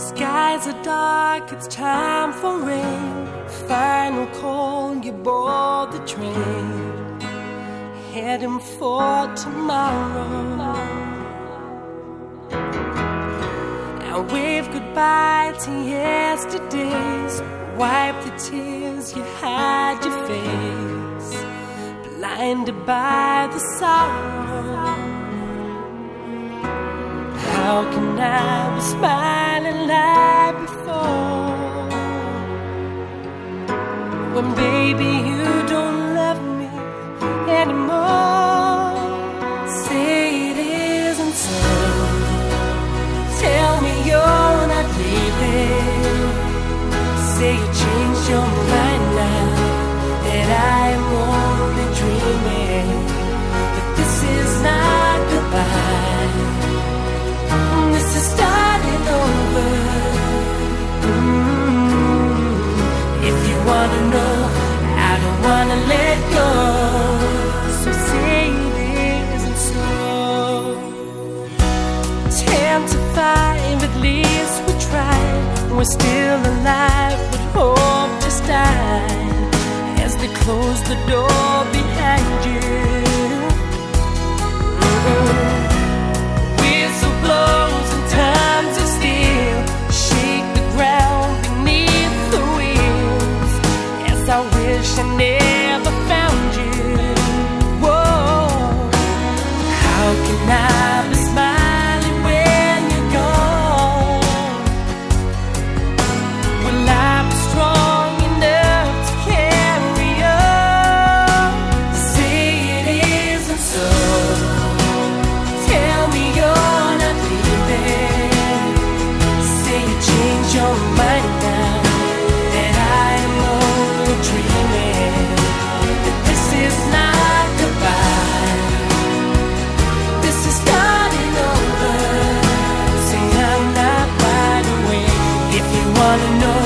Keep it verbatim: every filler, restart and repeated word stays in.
Skies are dark, it's time for rain. Final call, you board the train, heading for tomorrow. And wave goodbye to yesterdays. Wipe the tears, you hide your face, blinded by the sorrow. How can I be smiling like before, when baby you don't love me anymore? Say it isn't so. Tell me you're not leaving. Say you changed your mind now, that I am only dreaming, that this is not goodbye, this is starting over. Mm-hmm. If you wanna know, I don't wanna let go. So say it isn't so. Ten to five, at least we tried. We're still alive, but hope just died as they close the door behind you. Mm-hmm. Whistle blows and times of steel shake the ground beneath the wheels, as I wish I never found you. Whoa, how can I be smiling when you're gone? Will I be strong enough to carry on? Say it isn't so. Tell me you're not leaving. Say you changed your mind now, that I am only dreaming, that this is not goodbye, this is starting over. Say I'm not wide awake. If you wanna know,